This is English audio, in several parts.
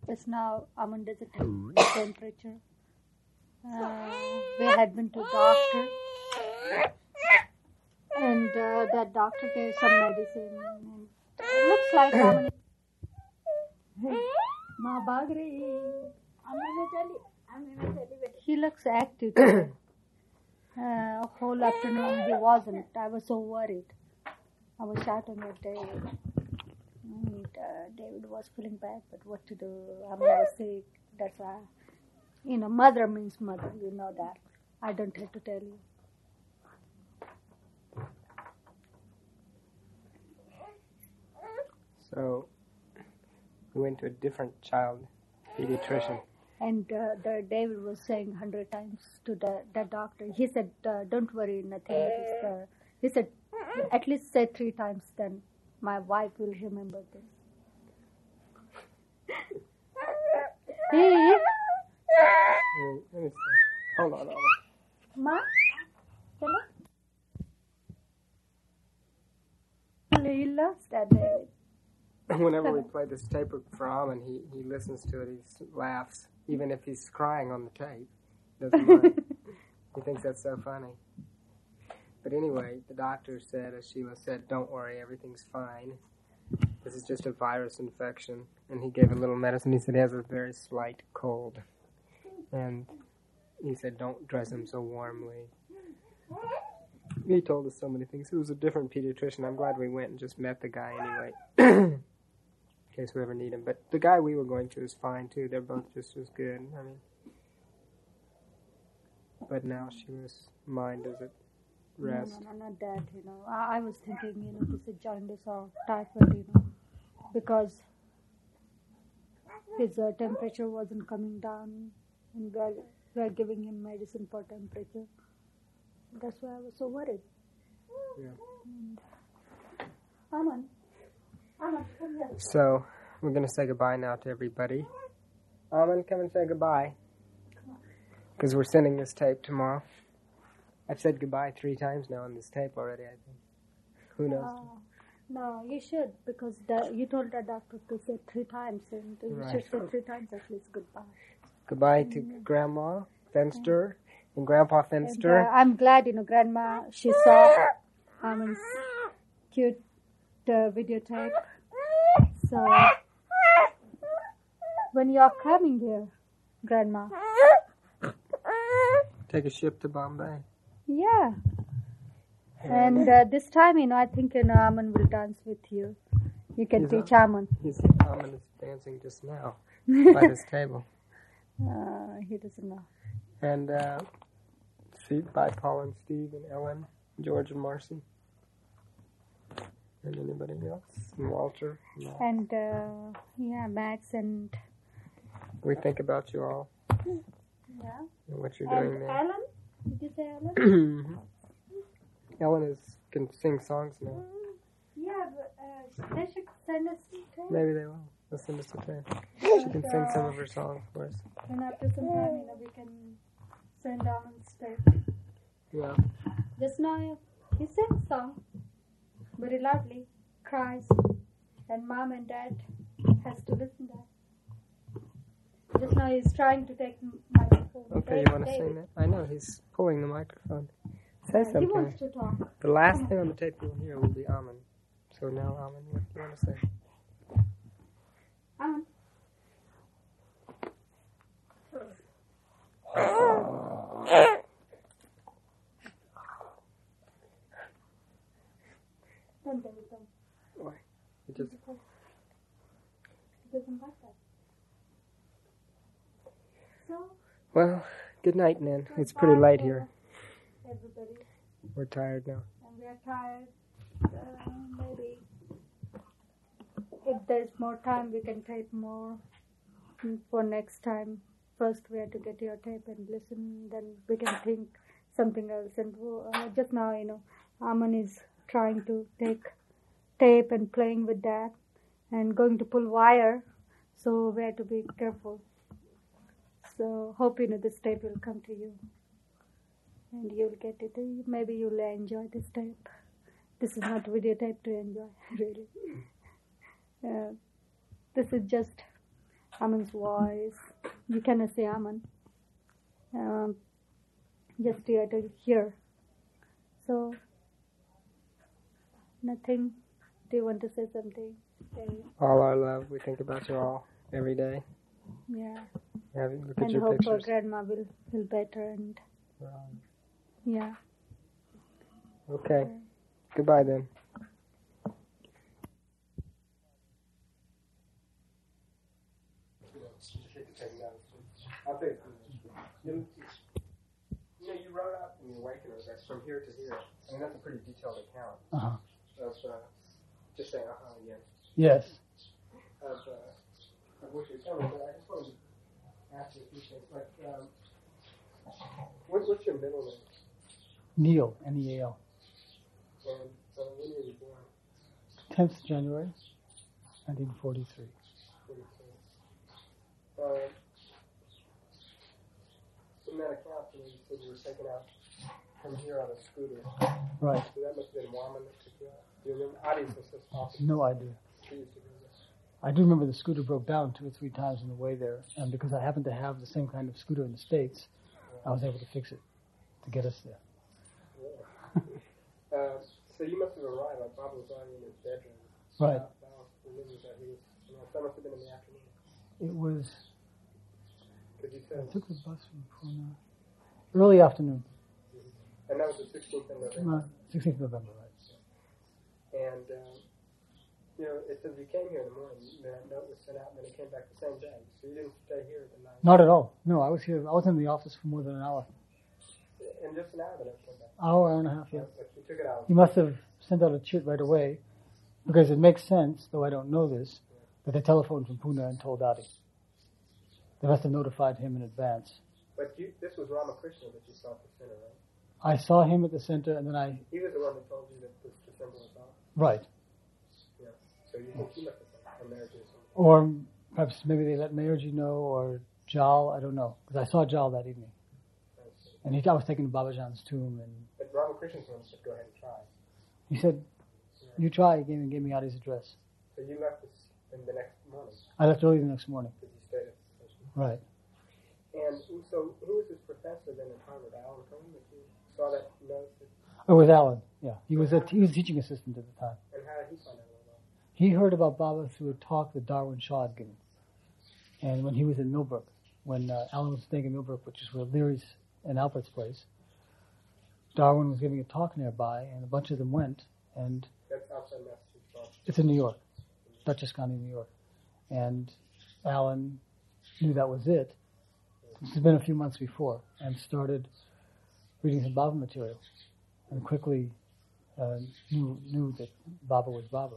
Just now, I'm under the temperature. We had been to doctor, and that doctor gave some medicine. And it looks like I'm Ma Bagri. He looks active today. Whole afternoon he wasn't. I was so worried. I was shouting at David. And David was feeling bad, but what to do? I was sick. That's why. Mother means mother. You know that. I don't have to tell you. So, we went to a different child pediatrician. And David was saying 100 times to the doctor. He said, don't worry, nothing. He said, at least say 3 times, then my wife will remember this. Hey. Let me see. Hold on. Ma? Hello? He loves that David. Whenever we play this tape for Aman, he listens to it, he laughs. Even if he's crying on the tape, doesn't mind. He thinks that's so funny. But anyway, the doctor said, as Sheila said, don't worry, everything's fine. This is just a virus infection. And he gave a little medicine. He said he has a very slight cold. And he said, don't dress him so warmly. He told us so many things. It was a different pediatrician. I'm glad we went and just met the guy anyway. In case we ever need him. But the guy we were going to is fine too. They're both just as good. I mean, but now Sheila's mind is at rest. No, not that, I was thinking, this is jaundice or typhoid, because his temperature wasn't coming down, and we're giving him medicine for temperature. That's why I was so worried. Yeah. Aman, come here. So, we're going to say goodbye now to everybody. Aman, come and say goodbye. Because we're sending this tape tomorrow. I've said goodbye 3 times now on this tape already, I think. Who knows? No, you should, because you told the doctor to say 3 times, and you should say 3 times at least goodbye. Goodbye to Grandma Fenster and Grandpa Fenster. And, I'm glad, Grandma, she saw Aman's cute videotape. So, when you're coming here, Grandma? Take a ship to Bombay. Yeah. And this time, I think Aman will dance with you. You can teach Aman. Aman is dancing just now by this table. He doesn't know. And by Paul and Steve and Ellen, George and Marcy. And anybody else? And Walter. And Max and... We think about you all. Yeah. And what you're doing there. Ellen? Did you say Ellen? Ellen can sing songs now. Yeah, but they should send us a tape. Maybe they will. They'll send us a tape. She can sing some of her songs for us. And after some time, we can send Aman's tape. Yeah. Just now, he sings a song. Very loudly. Cries. And Mom and Dad has to listen to that. Just now he's trying to take microphone. Okay, you want to sing that? I know, he's pulling the microphone. Say something. He wants to talk. The last thing on the tape you'll hear will be Aman. So now, Aman, what do you want to say? Aman. Don't tell him. Why? It just... He doesn't like that. So... Well, good night, Nan. It's pretty late here. Everybody. We're tired now. And we are tired. Maybe if there's more time, we can tape more for next time. First, we have to get your tape and listen. Then we can think something else. And just now, Aman is trying to take tape and playing with that and going to pull wire. So we have to be careful. So hope this tape will come to you. And you'll get it. Maybe you'll enjoy this tape. This is not videotape to enjoy, really. This is just Aman's voice. You cannot see Aman. Just here to hear. So, nothing. Do you want to say something? All our love. We think about you all every day. Yeah. Look at And your hope pictures. Grandma will feel better and yeah. Okay. Goodbye then. I'll take you wrote out in the Awakeners that from here to here. I mean, that's a pretty detailed account of just saying again. Yes. Of what you're telling, but I just wanted to ask you a few things. Like, what's your middle name? Neil, Neal. And when were you born? 10th January, 1943. In that account, you said you were taken out from here on a scooter. Right. So that must have been Warman that took you out. Do you remember? Addis was so talking. No idea. She used to do this. I do remember the scooter broke down 2 or 3 times on the way there, and because I happened to have the same kind of scooter in the States, I was able to fix it to get us there. Yeah. So you must have arrived, like Bob was already in his bedroom. Right. That must have been in the afternoon. It was, Because you said, I took the bus from Pune, early afternoon, and that was the 16th of November. 16th November, right. And, it says you came here in the morning, that note was sent out, and then it came back the same day. So you didn't stay here the night. Not at all. No, I was here, I was in the office for more than an hour. And just an hour, the note came back. Hour and a half, yeah. Like you took it out. He must have sent out a chit right away, because it makes sense, though I don't know this, that they telephoned from Pune and told Adi. They must have notified him in advance. But this was Ramakrishna that you saw at the center, right? I saw him at the center, and then He was the one that told you that this December was off. Right. Yeah. So you think he must have been married to somebody. Or perhaps maybe they let Mayurji know, or Jal, I don't know. Because I saw Jal that evening. And I was taken to Babajan's tomb, and But Ramakrishna's one said, go ahead and try. he said, you try, he gave me Adi's address. So you left this in the next morning, I left early the next morning. because you stayed at the station. Right. And so who was this professor then at Harvard, Alan Cohen, that you saw that note? It was Alan, yeah. He was a teaching assistant at the time. And how did he find out about it? He heard about Baba through a talk that Darwin Shaw had given. And when he was in Millbrook, when Alan was staying in Millbrook, which is where Leary's and Alfred's place, Darwin was giving a talk nearby, and a bunch of them went, and That's outside Massachusetts. it's in New York, Dutchess County, New York. And Alan knew that was it. This had been a few months before, and started reading some Baba material, and quickly knew that Baba was Baba.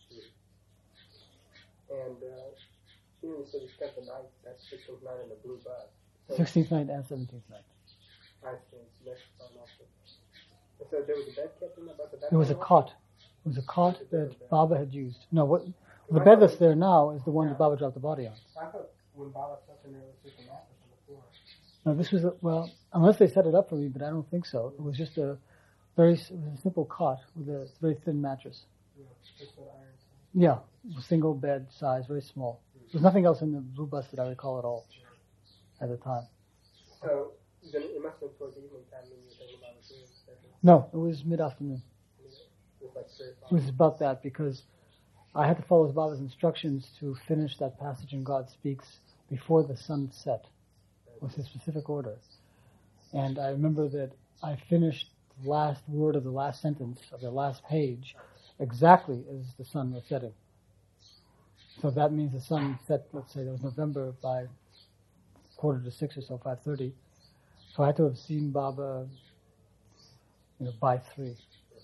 And you said you spent the night, that 16th night in the blue bus. So 16th night and 17th night. I see. Next time also. So there was a bed kept in the bus? It was a cot. It was a cot that Baba had used. No, the bed that's there now is the one that Baba dropped the body on. I thought when Baba slept in there, it was just a mattress on the floor. No, this was unless they set it up for me, but I don't think so. It was just a simple cot with a very thin mattress. Yeah, just an iron. Yeah, a single bed size, very small. There was nothing else in the blue bus that I recall at all at the time. So then it must have been towards the evening time when you were thinking about it. No, it was mid-afternoon. It was like 3 o'clock. It was about that because I had to follow Baba's instructions to finish that passage in God Speaks before the sun set. It was his specific order. And I remember that I finished the last word of the last sentence of the last page exactly as the sun was setting. So that means the sun set, let's say, it was November by 5:45 or so, 5:30. So I had to have seen Baba, by 3.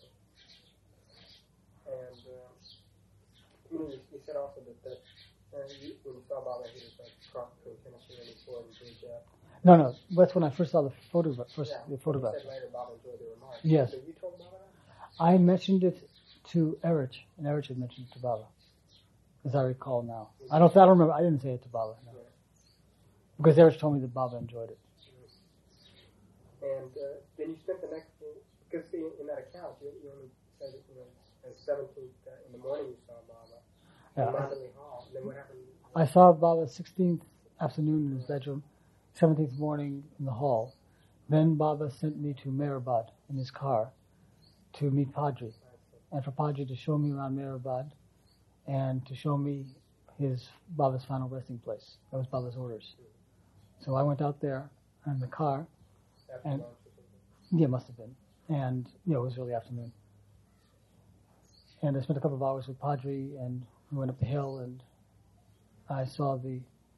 And you said also that when you saw Baba, he was like cross between Tennessee and Ford and Georgia. No, that's when I first saw the photograph. The photograph. You said later Baba enjoyed the remarks. Yes. So you told Baba that? I mentioned it to Erich, and Erich had mentioned it to Baba, as I recall now. I don't remember. I didn't say it to Baba, no. Because Erich told me that Baba enjoyed it. And then you spent the next, because in that account, you only said that, on the 17th in the morning you saw Baba in Mandalay Hall. And then what happened I saw Baba 16th afternoon in his bedroom, 17th morning in the hall. Then Baba sent me to Mehrabad in his car to meet Padre, and for Padre to show me around Mehrabad and to show me his Baba's final resting place. That was Baba's orders. So I went out there in the car, and yeah, it must have been. And it was early afternoon. And I spent a couple of hours with Padre, and we went up the hill, and I saw the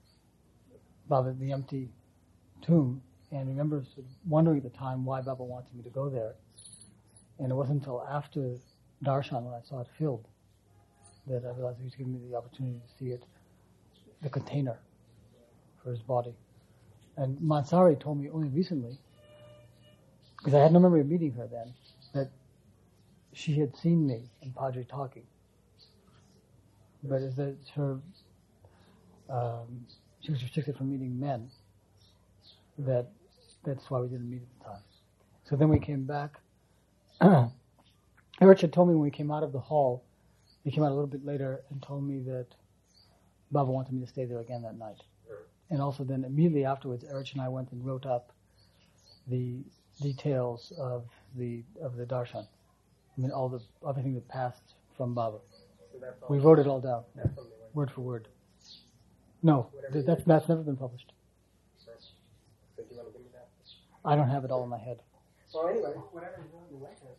empty tomb, and remember sort of wondering at the time why Baba wanted me to go there. And it wasn't until after Darshan, when I saw it filled, that I realized he was giving me the opportunity to see it, the container for his body. And Mansari told me only recently, because I had no memory of meeting her then, that she had seen me and Padre talking. But as that she was restricted from meeting men, that's why we didn't meet at the time. So then we came back. Erich had told me when we came out of the hall, he came out a little bit later and told me that Baba wanted me to stay there again that night. And also then immediately afterwards, Erich and I went and wrote up the details of the darshan. I mean, everything that passed from Baba. So we wrote it all down, that's from the way. word for word. No, that's never been published. So do you want to give me that? I don't have it all in my head. Well, anyway, whatever you want, you like it.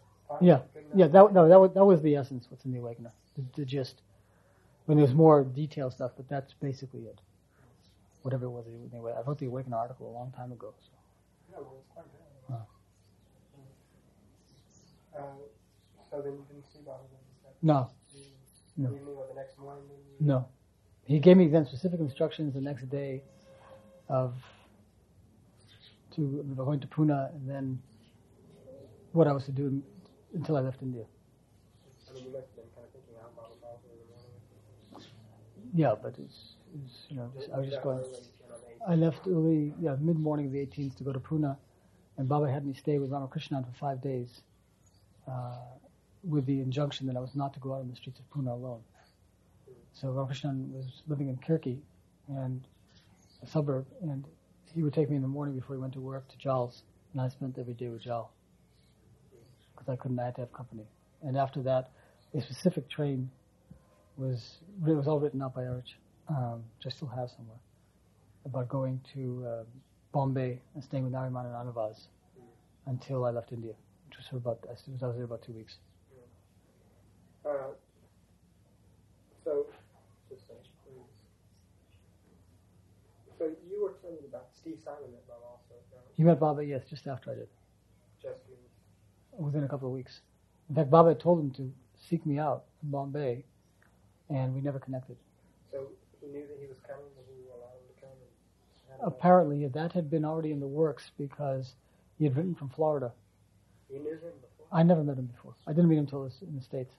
That was the essence. What's in the Awakener, the gist. When there's more detailed stuff, but that's basically it. Whatever it was, anyway. I wrote the Awakener article a long time ago. So. Yeah, well, it's quite good. So then you didn't see Baba then? No. You knew what the next morning? No. He gave me then specific instructions the next day of going to Pune and then what I was to do until I left India. I mean, you must have been kind of thinking how Baba calls in the morning. Yeah, but I was just going. I left early, mid-morning of the 18th to go to Pune, and Baba had me stay with Ramakrishnan for 5 days, with the injunction that I was not to go out on the streets of Pune alone. So Ramakrishnan was living in Kirki, and a suburb, and he would take me in the morning before he went to work to Jal's, and I spent every day with Jal, because I had to have company. And after that, a specific train was all written out by Erich, which I still have somewhere, about going to Bombay and staying with Nariman and Anuvaz until I left India, which was I was there about 2 weeks. So you were telling me about Steve Simon met Baba also. He met Baba, yes, just after I did. Just within a couple of weeks. In fact, Baba had told him to seek me out in Bombay, and we never connected. So he knew that he was coming, and he allowed him to come? Apparently, that had been already in the works because he had written from Florida. You knew him before? I never met him before. I didn't meet him until in the States.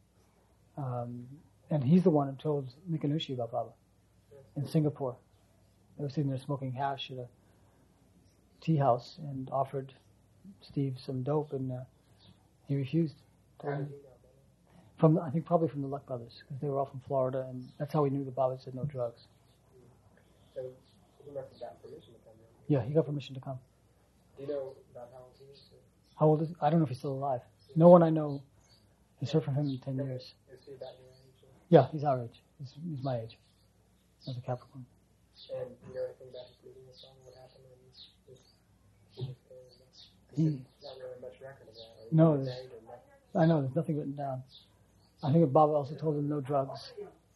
And he's the one who told Mikanushi about Baba in Singapore. They were sitting there smoking hash at a tea house and offered Steve some dope, and he refused. I think probably from the Luck Brothers, because they were all from Florida, and that's how we knew the Baba said no drugs. So he must have gotten permission to come in. Yeah, he got permission to come. Do you know about how old he is? How old is he? I don't know if he's still alive. No one I know has heard from him in 10 years. Is he about your age? Yeah, he's our age. He's my age. As a Capricorn. And do you know anything about his meeting with Baba? What happened when he was not really much record of that. No, I know, there's nothing written down. I think Baba also told him no drugs,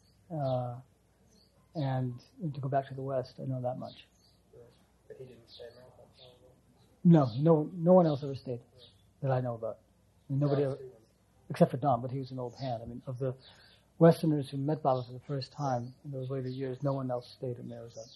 and to go back to the West. I know that much. But he didn't stay around. No one else ever stayed that I know about. I mean, nobody ever, except for Don, but he was an old hand. I mean, of the Westerners who met Baba for the first time in those later years, no one else stayed in Arizona.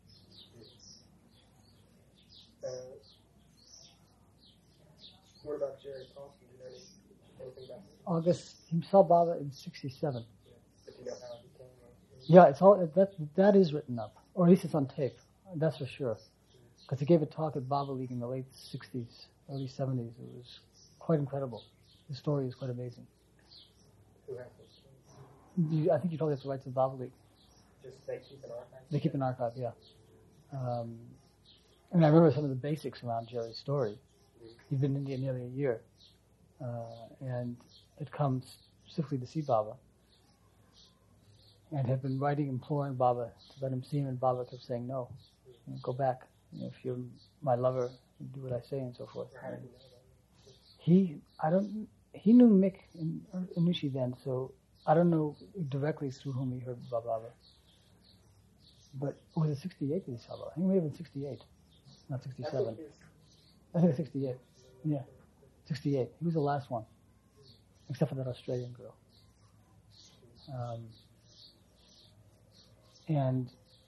What about Jerry Paulson? Do you know anything about him? August, he saw Baba in 67. But do you know how he came? Yeah, it's all that is written up, or at least it's on tape. That's for sure. Because he gave a talk at Baba League in the late 60s, early 70s. It was quite incredible. The story is quite amazing. Who has this? I think you probably have the rights of Baba League. Just they keep an archive? They keep an archive, yeah. And I remember some of the basics around Jerry's story. He'd been in India nearly a year, and had come specifically to see Baba, and had been writing, imploring Baba to let him see him, and Baba kept saying, no, go back. If you're my lover, do what I say, and so forth. How did you know that? He knew Mick and Anushi then, so I don't know directly through whom he heard about Baba. But was it 68 that he saw Baba? I think it may have been 68, not 67. I think it's 68. Yeah, 68. He was the last one, except for that Australian girl. And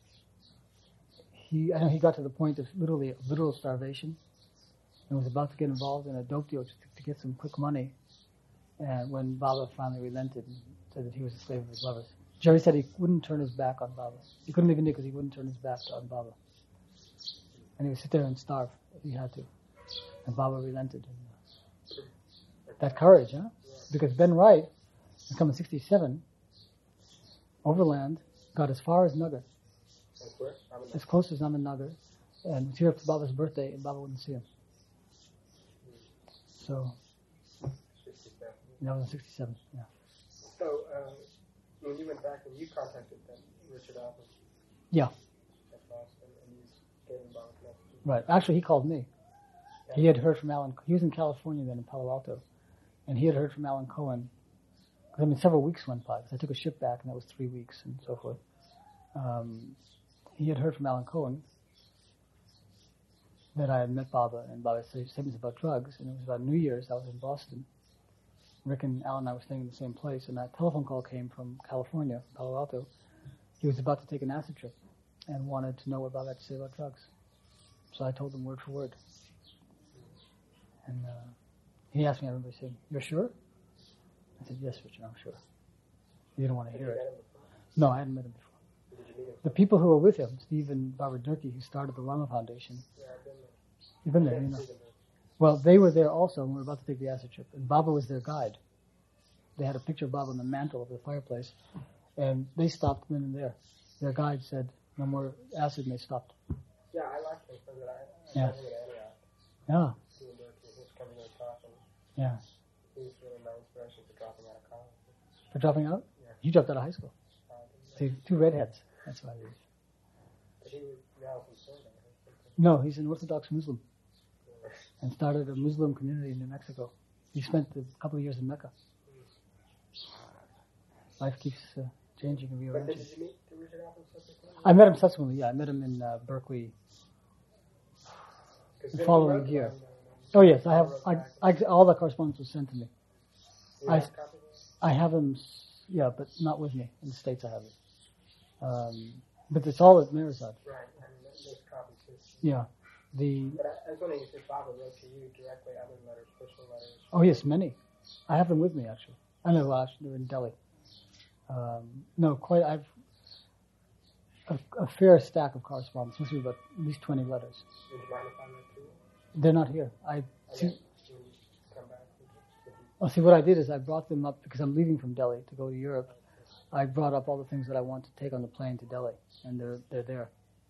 I know he got to the point of literal starvation, and was about to get involved in a dope deal to get some quick money. And when Baba finally relented and said that he was a slave of his lovers, Jerry said he wouldn't turn his back on Baba. He couldn't leave India because he wouldn't turn his back on Baba. And he would sit there and starve if he had to. And Baba relented. That courage, huh? Because Ben Wright, had come in 67, overland, got as far as Nagar, as close as Ahmednagar, and was here up to Baba's birthday, and Baba wouldn't see him. So, that was in 67, yeah. So, when you went back and you contacted them, Richard Alpert. Yeah. That's awesome. And you gave him Baba's message. Right. Actually, he called me. He had heard from Alan. He was in California then, in Palo Alto, and he had heard from Alan Cohen. I mean, several weeks went by because I took a ship back, and that was 3 weeks and so forth. He had heard from Alan Cohen that I had met Baba, and Baba said statements about drugs, and it was about New Year's. I was in Boston. Rick and Alan and I were staying in the same place, and that telephone call came from California, Palo Alto. He was about to take an acid trip and wanted to know what Baba had to say about drugs. So I told him word for word. And he asked me, I remember saying, "You're sure?" I said, "Yes, Richard, I'm sure." He didn't want to hear it. No, I hadn't met him before. Did you meet him? The people who were with him, Steve and Barbara Durkee, who started the Rama Foundation. Yeah, I've been there. You've been there, you know. Well, they were there also when we were about to take the acid trip, and Baba was their guide. They had a picture of Baba on the mantle of the fireplace, and they stopped then and there. Their guide said, "No more acid," and they stopped. Yeah, I liked him because I Yeah. met him at Antioch. Yeah, He was coming here talking. yeah. He was really my inspiration for dropping out of college. For dropping out? Yeah. You dropped out of high school. See, two redheads. That's why it is. But he was now from Sunday. No, he's an Orthodox Muslim and started a Muslim community in New Mexico. He spent a couple of years in Mecca. Life keeps changing and But rearranging. did you meet Richard Alpert subsequently? I met him subsequently, yeah. I met him in Berkeley the following year. Oh yes, I have. All that correspondence was sent to me. I have them, yeah, but not with me. In the States I have it. But it's all at Mirazad. Right, I mean, there's copies too. Yeah. But I was wondering if Baba wrote to you directly, other letters, personal letters. Oh yes, many. I have them with me actually. I know, actually, they're in Delhi. No, quite. I've a fair stack of correspondence. Must be about at least 20 letters. Would you mind if I read to you? They're not here. See, When you come back, see, what I did is I brought them up because I'm leaving from Delhi to go to Europe. I brought up all the things that I want to take on the plane to Delhi, and they're there.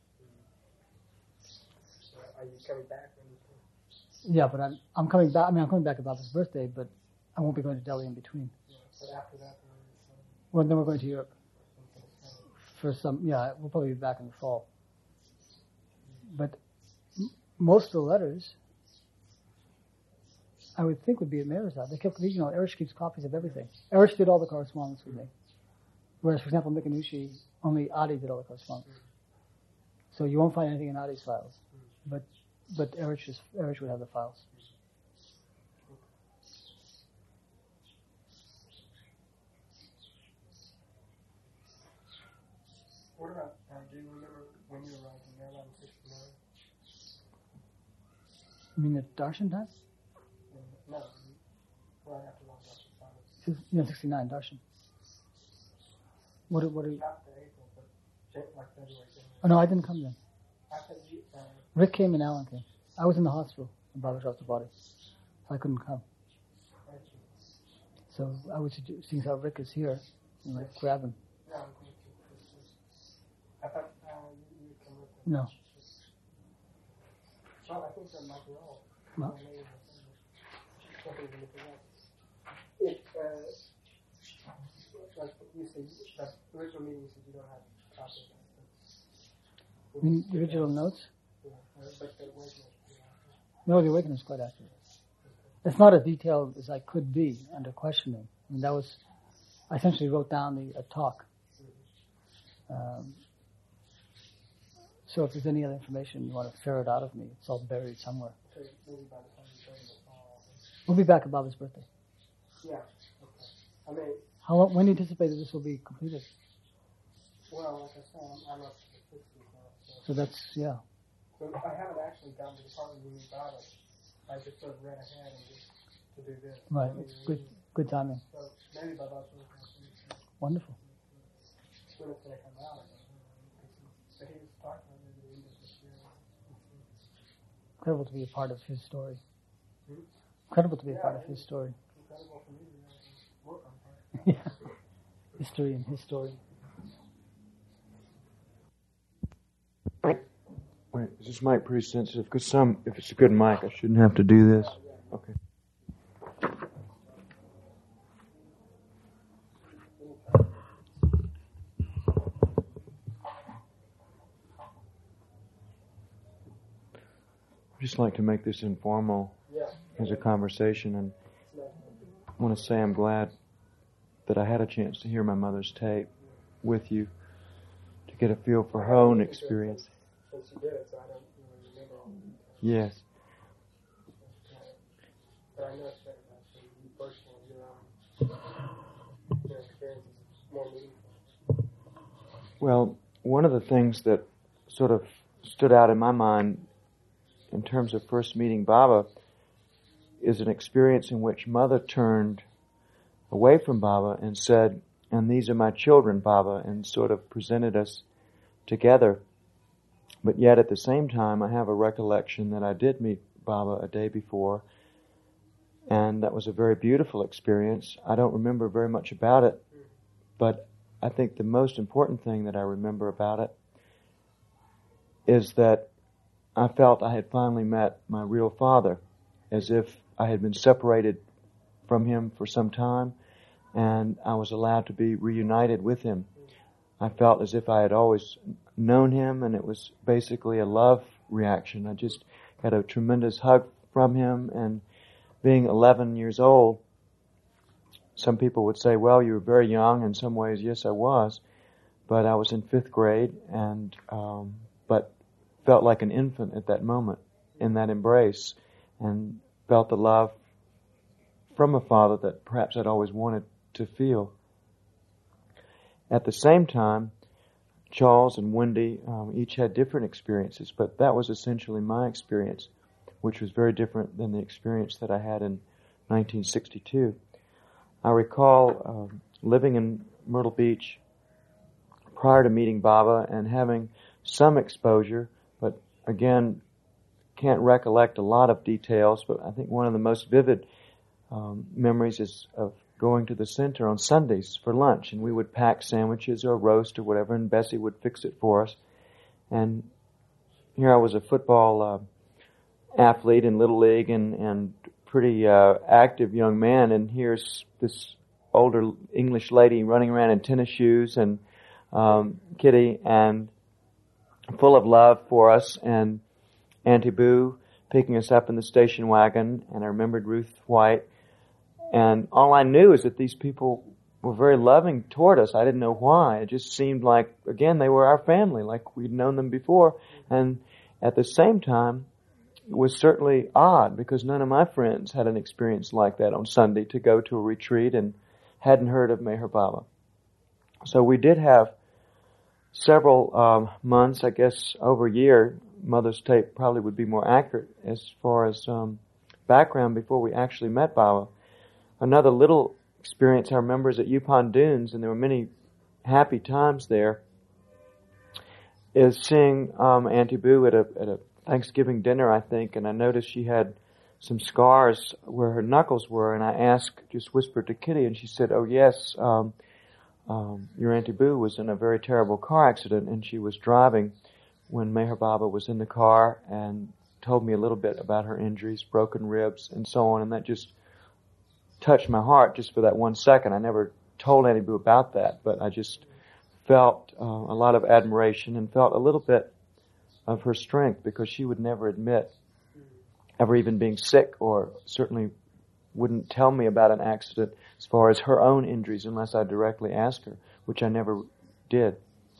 are you coming back? Yeah, but I'm coming back. I mean, I'm coming back about his birthday, but I won't be going to Delhi in between. But after that, Well, then we're going to Europe for some. Yeah, we'll probably be back in the fall. But most of the letters, I would think, would be at Mirazad. They kept, Erish keeps copies of everything. Erish did all the correspondence with me. Whereas, for example, Mikanushi, only Adi did all the correspondence. So you won't find anything in Adi's files. But Erish would have the files. what about, do you remember when you arrived in Maryland in 69? You mean the Darshan time? No, right after Long Darshan Father. Yeah, 69, Darshan. What are you? Not the April, but like February. Oh, no, I didn't come then. After you, Rick came and Alan came. I was in the hospital when Baba dropped the body, so I couldn't come. So I was seeing how Rick is here, and like grab him. yeah, I'm going to Christmas. I thought you come with them. No. Well, I think they're Montreal. No. Like you said, that original meeting, you said you don't have copies of it. You mean the original notes? Yeah, but the awakening. No, the awakening is quite accurate. It's not as detailed as I could be under questioning. I mean, that was, I essentially wrote down a talk. So if there's any other information you want to ferret out of me, it's all buried somewhere. Okay, maybe by the time you go to the fall. We'll be back at Baba's birthday. Yeah, okay. I mean, How long, when do you anticipate that this will be completed? well, like I said, I'm up to the 60s now. So that's, yeah. So I haven't actually gotten to the part where you meet Baba. I just sort of read ahead and just to do this. Right, I mean, it's good timing. So maybe Baba's birthday. Wonderful. When it's going to come out. But he was talking about maybe the end of this year. Incredible to be a part of his story. Hmm? Incredible to be a part of his story. Incredible for me to work on part. Yeah. History and his story. Wait, is this mic pretty sensitive? Because if it's a good mic, I shouldn't have to do this. Okay. I'd just like to make this informal as a conversation, and I want to say I'm glad that I had a chance to hear my mother's tape with you to get a feel for her own experience. Since you did it, so I don't really remember all the details. Yes. But I know it's better about you personally, your experience is more meaningful. Well, one of the things that sort of stood out in my mind in terms of first meeting Baba is an experience in which Mother turned away from Baba and said, "And these are my children, Baba," and sort of presented us together. But yet at the same time, I have a recollection that I did meet Baba a day before, and that was a very beautiful experience. I don't remember very much about it, but I think the most important thing that I remember about it is that I felt I had finally met my real father, as if I had been separated from him for some time, and I was allowed to be reunited with him. I felt as if I had always known him, and it was basically a love reaction. I just got a tremendous hug from him, and being 11 years old, some people would say, well, you were very young. In some ways, yes, I was, but I was in 5th grade, and but felt like an infant at that moment in that embrace, and felt the love from a father that perhaps I'd always wanted to feel. At the same time, Charles and Wendy each had different experiences, but that was essentially my experience, which was very different than the experience that I had in 1962. I recall living in Myrtle Beach prior to meeting Baba and having some exposure, but again, can't recollect a lot of details, but I think one of the most vivid memories is of going to the center on Sundays for lunch, and we would pack sandwiches or roast or whatever, and Bessie would fix it for us. And here I was a football athlete in Little League and pretty active young man, and here's this older English lady running around in tennis shoes, and Kitty, and full of love for us, and Auntie Boo picking us up in the station wagon, and I remembered Ruth White. And all I knew is that these people were very loving toward us. I didn't know why. It just seemed like, again, they were our family, like we'd known them before. And at the same time, it was certainly odd because none of my friends had an experience like that on Sunday to go to a retreat and hadn't heard of Meher Baba. So we did have several months, I guess over a year. Mother's tape probably would be more accurate as far as background before we actually met Baba. Another little experience I remember is at Yupon Dunes, and there were many happy times there, is seeing Auntie Boo at a Thanksgiving dinner, I think, and I noticed she had some scars where her knuckles were, and I asked, just whispered to Kitty, and she said, oh yes, your Auntie Boo was in a very terrible car accident, and she was driving when Meher Baba was in the car and told me a little bit about her injuries, broken ribs, and so on, and that just touched my heart just for that 1 second. I never told Auntie Boo about that, but I just felt a lot of admiration and felt a little bit of her strength, because she would never admit ever even being sick, or certainly wouldn't tell me about an accident as far as her own injuries unless I directly asked her, which I never did.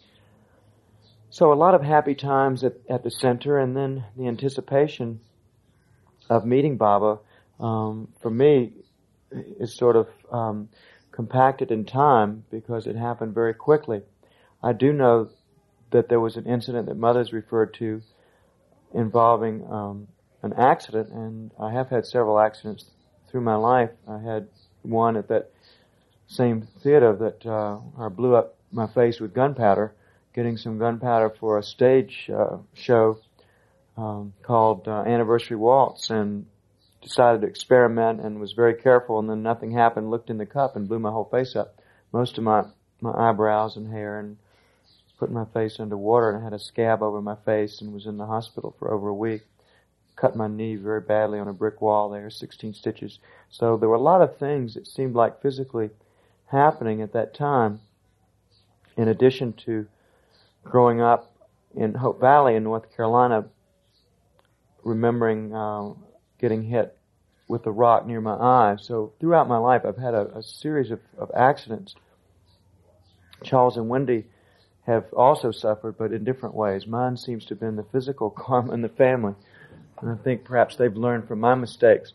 So a lot of happy times at the center, and then the anticipation of meeting Baba, for me, is sort of compacted in time because it happened very quickly. I do know that there was an incident that Mother's referred to involving an accident, and I have had several accidents through my life. I had one at that same theater that I blew up my face with gunpowder, getting some gunpowder for a stage show called Anniversary Waltz, and decided to experiment and was very careful, and then nothing happened, looked in the cup and blew my whole face up. Most of my eyebrows and hair, and put my face under water, and I had a scab over my face and was in the hospital for over a week. Cut my knee very badly on a brick wall there, 16 stitches. So there were a lot of things that seemed like physically happening at that time, in addition to growing up in Hope Valley in North Carolina, remembering getting hit with a rock near my eye. So throughout my life I've had a series of accidents. Charles and Wendy have also suffered, but in different ways. Mine seems to have been the physical karma in the family, and I think perhaps they've learned from my mistakes.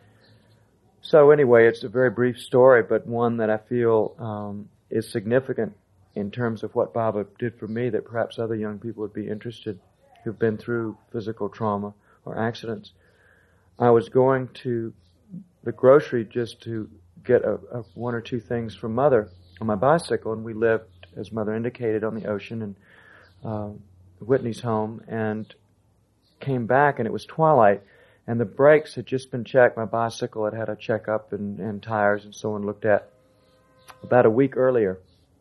So anyway, it's a very brief story, but one that I feel is significant in terms of what Baba did for me, that perhaps other young people would be interested who've been through physical trauma or accidents. I was going to the grocery just to get one or two things from Mother on my bicycle, and we lived, as Mother indicated, on the ocean, and Whitney's home, and came back, and it was twilight, and the brakes had just been checked. My bicycle had had a checkup and tires and so on looked at about a week earlier.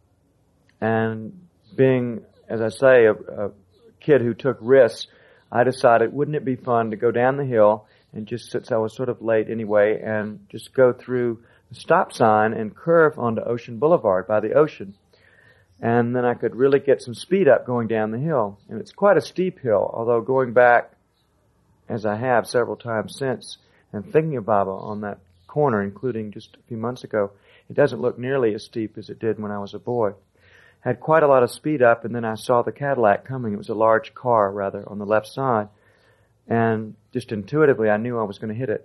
And being, as I say, a kid who took risks, I decided, wouldn't it be fun to go down the hill, and just, since I was sort of late anyway, and just go through the stop sign and curve onto Ocean Boulevard by the ocean. And then I could really get some speed up going down the hill. And it's quite a steep hill, although going back, as I have several times since, and thinking of Baba on that corner, including just a few months ago, it doesn't look nearly as steep as it did when I was a boy. Had quite a lot of speed up, and then I saw the Cadillac coming. It was a large car, rather, on the left side. And just intuitively, I knew I was going to hit it.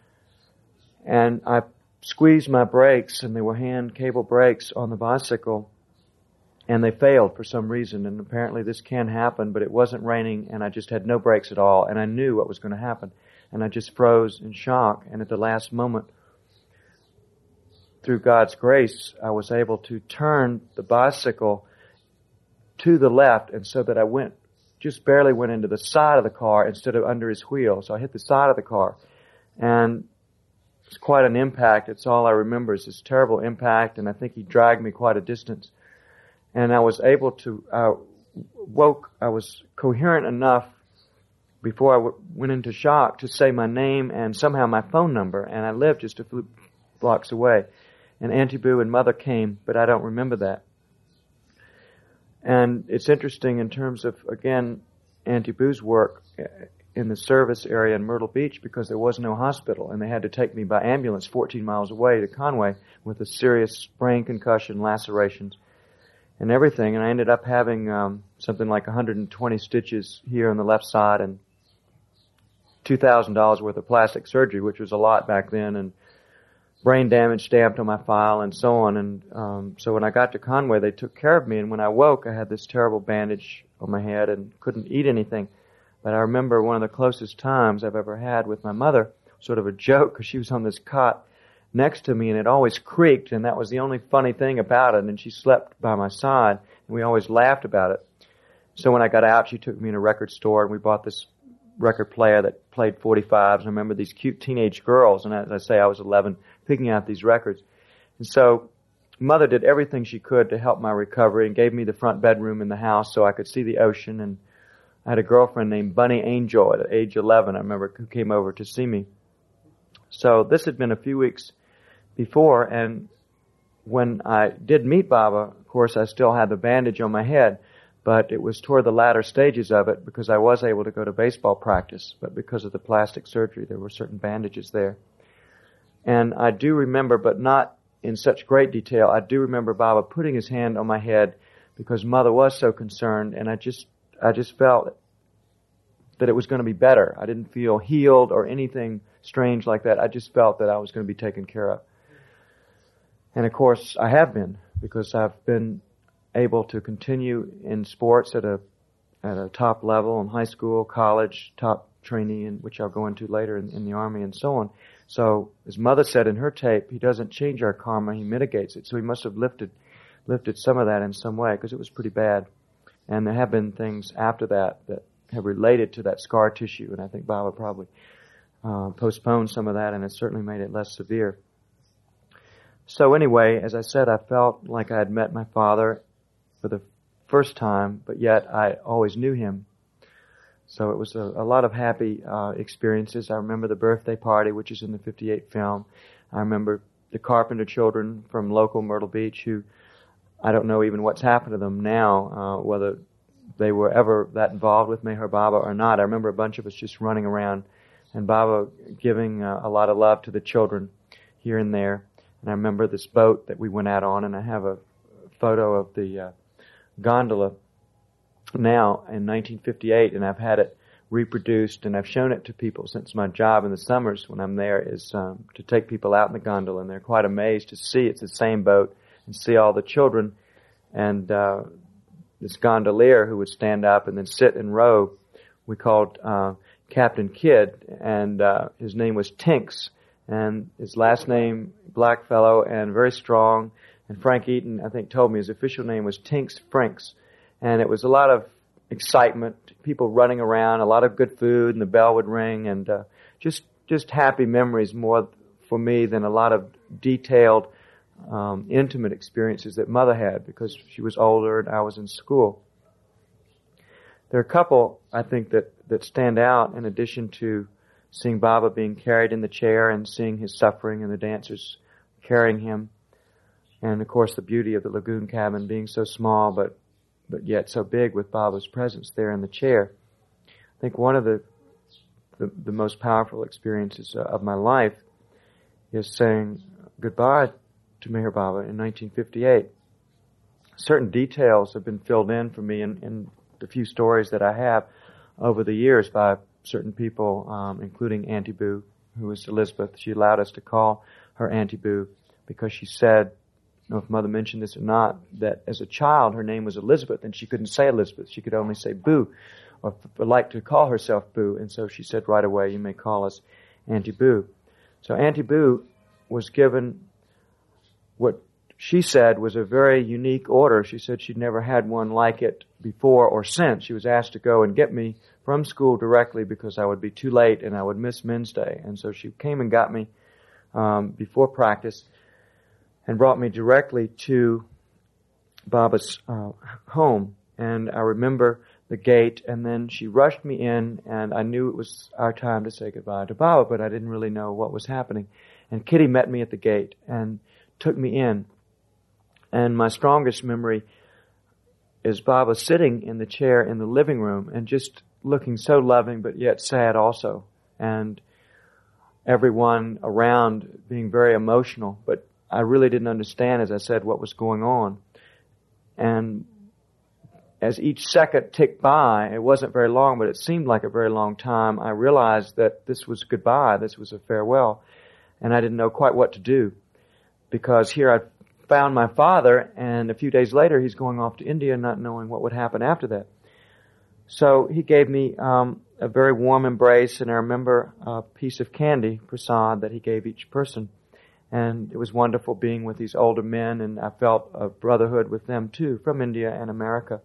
And I squeezed my brakes, and they were hand cable brakes on the bicycle, and they failed for some reason. And apparently this can happen, but it wasn't raining, and I just had no brakes at all, and I knew what was going to happen. And I just froze in shock, and at the last moment, through God's grace, I was able to turn the bicycle to the left, and so that I just barely went into the side of the car instead of under his wheel. So I hit the side of the car, and it's quite an impact. It's all I remember is this terrible impact, and I think he dragged me quite a distance. And I was able to, I was coherent enough before I went into shock to say my name and somehow my phone number, and I lived just a few blocks away. And Auntie Boo and Mother came, but I don't remember that. And it's interesting in terms of, again, Auntie Boo's work in the service area in Myrtle Beach, because there was no hospital, and they had to take me by ambulance 14 miles away to Conway with a serious brain concussion, lacerations, and everything. And I ended up having something like 120 stitches here on the left side and $2,000 worth of plastic surgery, which was a lot back then, and brain damage stamped on my file and so on. And so when I got to Conway, they took care of me, and when I woke, I had this terrible bandage on my head and couldn't eat anything. But I remember one of the closest times I've ever had with my mother, sort of a joke, because she was on this cot next to me, and it always creaked, and that was the only funny thing about it, and she slept by my side, and we always laughed about it. So when I got out, she took me in a record store, and we bought this record player that played 45s. I remember these cute teenage girls, and as I say, I was 11, picking out these records. And so Mother did everything she could to help my recovery and gave me the front bedroom in the house so I could see the ocean. And I had a girlfriend named Bunny Angel at age 11, I remember, who came over to see me. So this had been a few weeks before, and when I did meet Baba, of course, I still had the bandage on my head, but it was toward the latter stages of it because I was able to go to baseball practice, but because of the plastic surgery, there were certain bandages there. And I do remember, but not in such great detail, I do remember Baba putting his hand on my head because Mother was so concerned, and I just felt that it was going to be better. I didn't feel healed or anything strange like that. I just felt that I was going to be taken care of. And of course, I have been, because I've been able to continue in sports at a top level in high school, college, top trainee, which I'll go into later in the Army and so on. So, as Mother said in her tape, he doesn't change our karma, he mitigates it. So he must have lifted some of that in some way, because it was pretty bad. And there have been things after that have related to that scar tissue, and I think Baba probably postponed some of that, and it certainly made it less severe. So anyway, as I said, I felt like I had met my father for the first time, but yet I always knew him. So it was a lot of happy experiences. I remember the birthday party, which is in the 58 film. I remember the Carpenter children from local Myrtle Beach, who I don't know even what's happened to them now, whether they were ever that involved with Meher Baba or not. I remember a bunch of us just running around and Baba giving a lot of love to the children here and there. And I remember this boat that we went out on, and I have a photo of the gondola now in 1958, and I've had it reproduced, and I've shown it to people since my job in the summers when I'm there is to take people out in the gondola, and they're quite amazed to see it's the same boat and see all the children. And this gondolier who would stand up and then sit and row, we called Captain Kidd, and his name was Tinks, and his last name, black fellow and very strong. And Frank Eaton, I think, told me his official name was Tinks Franks. And it was a lot of excitement, people running around, a lot of good food, and the bell would ring, and just happy memories more for me than a lot of detailed, intimate experiences that Mother had, because she was older and I was in school. There are a couple, I think, that stand out in addition to seeing Baba being carried in the chair and seeing his suffering and the dancers carrying him. And, of course, the beauty of the lagoon cabin being so small but yet so big with Baba's presence there in the chair. I think one of the most powerful experiences of my life is saying goodbye to Meher Baba in 1958. Certain details have been filled in for me in the few stories that I have over the years by certain people, including Auntie Boo, who was Elizabeth. She allowed us to call her Auntie Boo because she said, I don't know if Mother mentioned this or not, that as a child her name was Elizabeth and she couldn't say Elizabeth. She could only say Boo, or like to call herself Boo. And so she said right away, you may call us Auntie Boo. So Auntie Boo was given what she said was a very unique order. She said she'd never had one like it before or since. She was asked to go and get me from school directly because I would be too late and I would miss Men's Day. And so she came and got me before practice and brought me directly to Baba's home. And I remember the gate, and then she rushed me in, and I knew it was our time to say goodbye to Baba, but I didn't really know what was happening. And Kitty met me at the gate and took me in. And my strongest memory is Baba sitting in the chair in the living room and just looking so loving but yet sad also. And everyone around being very emotional, but I really didn't understand, as I said, what was going on. And as each second ticked by, it wasn't very long, but it seemed like a very long time, I realized that this was goodbye, this was a farewell, and I didn't know quite what to do. Because here I found my father, and a few days later he's going off to India, not knowing what would happen after that. So he gave me a very warm embrace, and I remember a piece of candy, prasad, that he gave each person. And it was wonderful being with these older men, and I felt a brotherhood with them too, from India and America,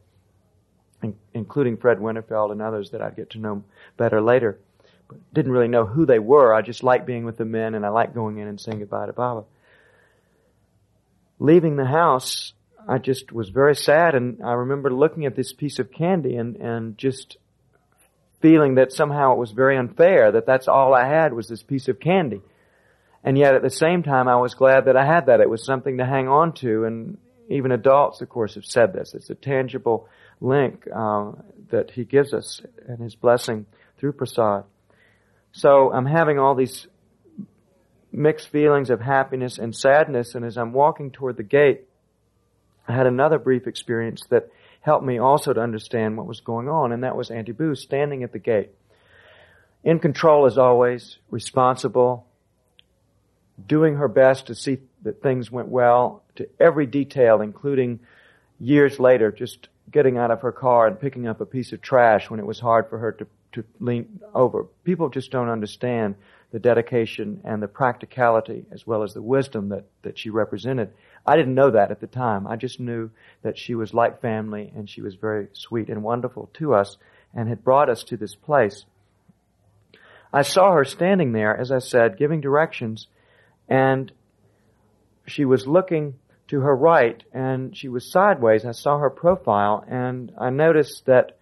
including Fred Winterfeld and others that I'd get to know better later. But didn't really know who they were. I just liked being with the men, and I liked going in and saying goodbye to Baba. leaving the house, I just was very sad, and I remember looking at this piece of candy and just feeling that somehow it was very unfair, that that's all I had was this piece of candy. And yet at the same time, I was glad that I had that. It was something to hang on to, and even adults, of course, have said this. It's a tangible link that He gives us and His blessing through prasad. So I'm having all these mixed feelings of happiness and sadness, and as I'm walking toward the gate, I had another brief experience that helped me also to understand what was going on, and that was Auntie Boo standing at the gate. In control as always, responsible, doing her best to see that things went well to every detail, including years later just getting out of her car and picking up a piece of trash when it was hard for her to lean over. People just don't understand the dedication and the practicality as well as the wisdom that she represented. I didn't know that at the time. I just knew that she was like family and she was very sweet and wonderful to us and had brought us to this place. I saw her standing there, as I said, giving directions, and she was looking to her right and she was sideways. I saw her profile and I noticed that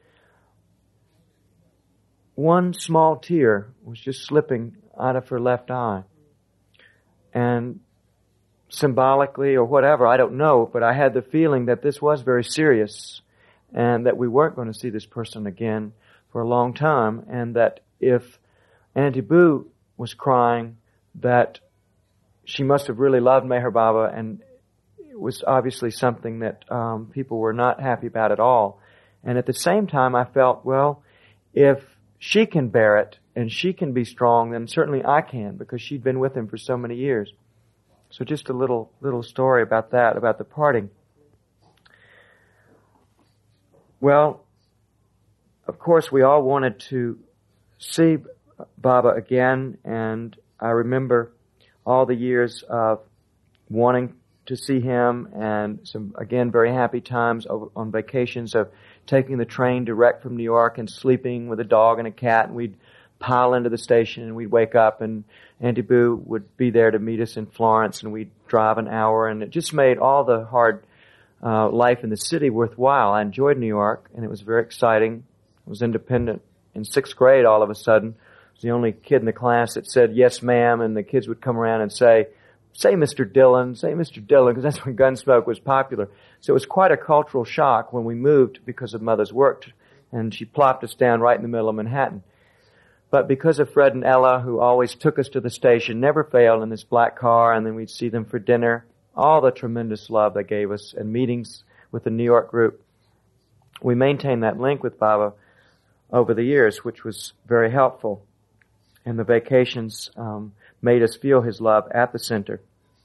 one small tear was just slipping out of her left eye. And symbolically or whatever, I don't know, but I had the feeling that this was very serious and that we weren't going to see this person again for a long time, and that if Auntie Boo was crying, that she must have really loved Meher Baba, and it was obviously something that people were not happy about at all. And at the same time, I felt, well, if she can bear it and she can be strong, then certainly I can, because she'd been with him for so many years. So just a little story about that, about the parting. Well, of course, we all wanted to see Baba again, and I remember all the years of wanting to see him, and some, again, very happy times on vacations of taking the train direct from New York and sleeping with a dog and a cat, and we'd pile into the station and we'd wake up and Auntie Boo would be there to meet us in Florence, and we'd drive an hour, and it just made all the hard life in the city worthwhile. I enjoyed New York, and it was very exciting. I was independent. In 6th grade, all of a sudden, I was the only kid in the class that said, "Yes, ma'am," and the kids would come around and say Mr. Dillon, because that's when Gunsmoke was popular. So it was quite a cultural shock when we moved because of Mother's work, and she plopped us down right in the middle of Manhattan. But because of Fred and Ella, who always took us to the station, never failed in this black car, and then we'd see them for dinner, all the tremendous love they gave us, and meetings with the New York group, we maintained that link with Baba over the years, which was very helpful. And the vacations made us feel his love at the center.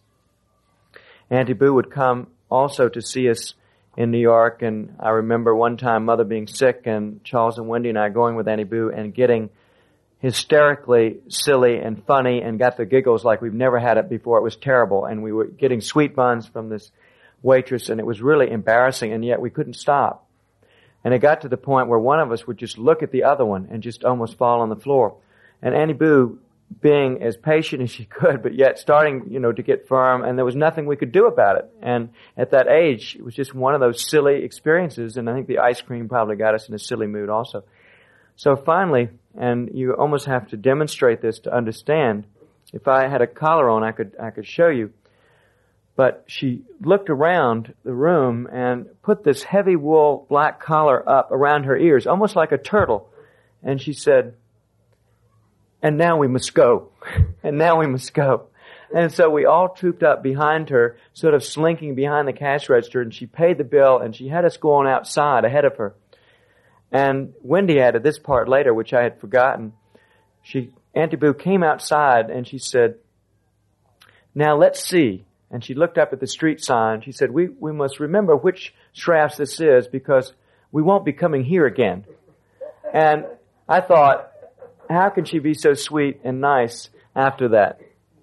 Auntie Boo would come also to see us in New York, and I remember one time Mother being sick, and Charles and Wendy and I going with Auntie Boo and getting hysterically silly and funny and got the giggles like we've never had it before. It was terrible, and we were getting sweet buns from this waitress, and it was really embarrassing, and yet we couldn't stop. And it got to the point where one of us would just look at the other one and just almost fall on the floor. And Auntie Boo, being as patient as she could, but yet starting, to get firm, and there was nothing we could do about it. And at that age, it was just one of those silly experiences, and I think the ice cream probably got us in a silly mood also. So finally, and you almost have to demonstrate this to understand, if I had a collar on, I could show you. But she looked around the room and put this heavy wool black collar up around her ears, almost like a turtle. And she said, "And now we must go. And now we must go." And so we all trooped up behind her, sort of slinking behind the cash register, and she paid the bill, and she had us go on outside ahead of her. And Wendy added this part later, which I had forgotten. Auntie Boo came outside and she said, "Now let's see." And she looked up at the street sign. She said, we must remember which Shraff's this is, because we won't be coming here again. And I thought, how can she be so sweet and nice after that?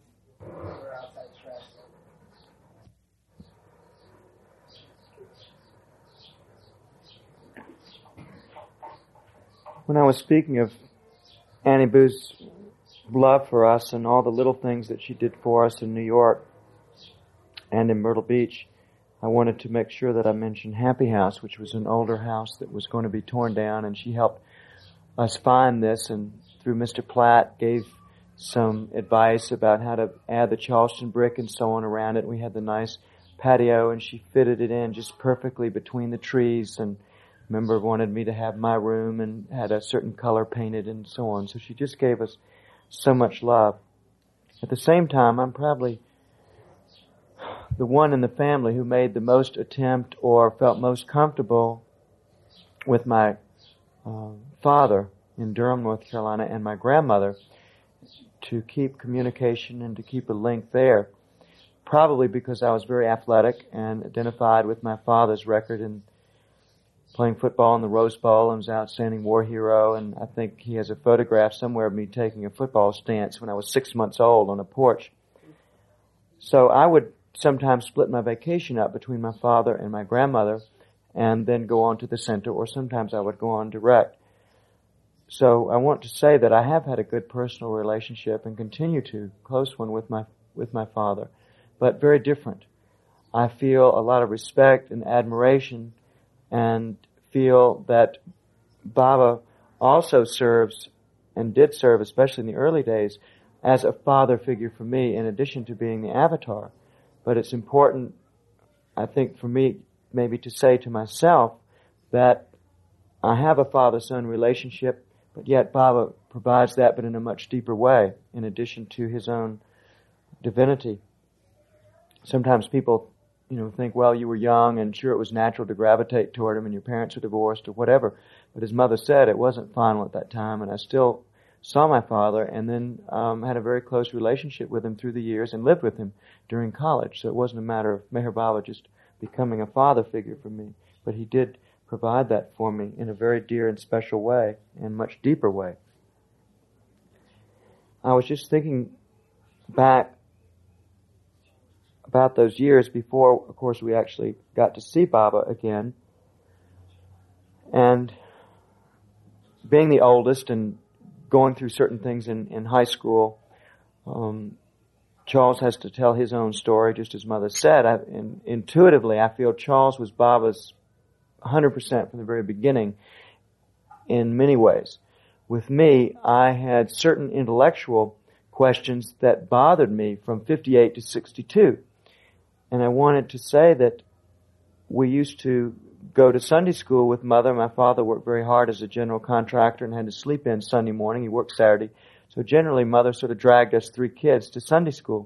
When I was speaking of Auntie Boo's love for us and all the little things that she did for us in New York, and in Myrtle Beach, I wanted to make sure that I mentioned Happy House, which was an older house that was going to be torn down, and she helped us find this, and through Mr. Platt gave some advice about how to add the Charleston brick and so on around it. We had the nice patio, and she fitted it in just perfectly between the trees, and remember wanted me to have my room and had a certain color painted and so on. So she just gave us so much love. At the same time, I'm probably the one in the family who made the most attempt or felt most comfortable with my father in Durham, North Carolina, and my grandmother to keep communication and to keep a link there. Probably because I was very athletic and identified with my father's record in playing football in the Rose Bowl and was an outstanding war hero. And I think he has a photograph somewhere of me taking a football stance when I was 6 months old on a porch. So I would sometimes split my vacation up between my father and my grandmother and then go on to the center, or sometimes I would go on direct. So I want to say that I have had a good personal relationship and continue to, close one with my father, but very different. I feel a lot of respect and admiration and feel that Baba also serves and did serve, especially in the early days, as a father figure for me in addition to being the avatar. But it's important, I think, for me maybe to say to myself that I have a father-son relationship, but yet Baba provides that, but in a much deeper way, in addition to his own divinity. Sometimes people, think, well, you were young and sure it was natural to gravitate toward him and your parents were divorced or whatever. But his mother said it wasn't final at that time, and I still saw my father and then had a very close relationship with him through the years and lived with him during college. So it wasn't a matter of Meher Baba just becoming a father figure for me, but he did provide that for me in a very dear and special way and much deeper way. I was just thinking back about those years before, of course, we actually got to see Baba again. And being the oldest and going through certain things in high school, Charles has to tell his own story, just as Mother said. Intuitively, I feel Charles was Baba's 100% from the very beginning in many ways. With me, I had certain intellectual questions that bothered me from 58 to 62. And I wanted to say that we used to go to Sunday school with Mother. My father worked very hard as a general contractor and had to sleep in Sunday morning. He worked Saturday. So generally, Mother sort of dragged us 3 kids to Sunday school.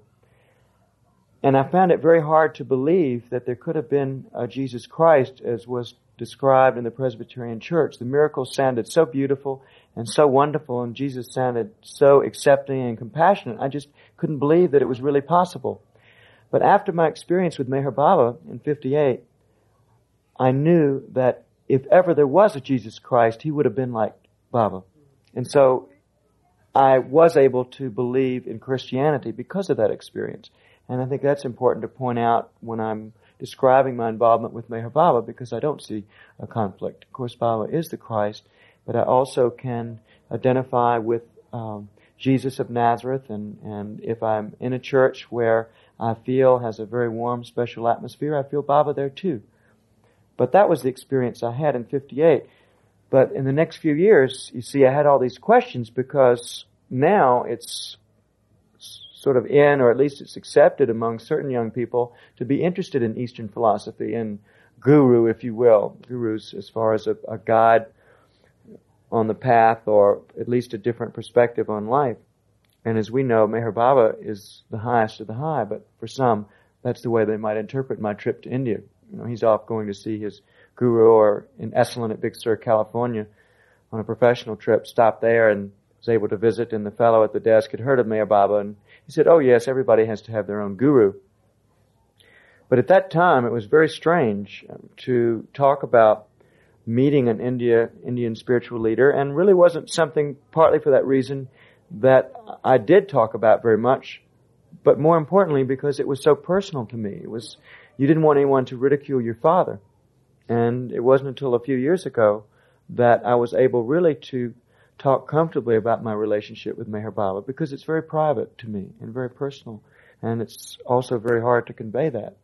And I found it very hard to believe that there could have been a Jesus Christ as was described in the Presbyterian Church. The miracles sounded so beautiful and so wonderful, and Jesus sounded so accepting and compassionate. I just couldn't believe that it was really possible. But after my experience with Meher Baba in 58, I knew that if ever there was a Jesus Christ, he would have been like Baba. And so I was able to believe in Christianity because of that experience. And I think that's important to point out when I'm describing my involvement with Meher Baba, because I don't see a conflict. Of course, Baba is the Christ, but I also can identify with Jesus of Nazareth, and if I'm in a church where I feel has a very warm, special atmosphere, I feel Baba there too. But that was the experience I had in 58. But in the next few years, you see, I had all these questions because now it's sort of in, or at least it's accepted among certain young people to be interested in Eastern philosophy and guru, if you will. Gurus as far as a guide on the path, or at least a different perspective on life. And as we know, Meher Baba is the highest of the high, but for some, that's the way they might interpret my trip to India. He's off going to see his guru, or in Esalen at Big Sur, California, on a professional trip, stopped there and was able to visit, and the fellow at the desk had heard of Meher Baba, and he said, oh yes, everybody has to have their own guru. But at that time, it was very strange to talk about meeting an Indian spiritual leader, and really wasn't something, partly for that reason, that I did talk about very much, but more importantly because it was so personal to me. You didn't want anyone to ridicule your father. And it wasn't until a few years ago that I was able really to talk comfortably about my relationship with Meher Baba, because it's very private to me and very personal. And it's also very hard to convey that.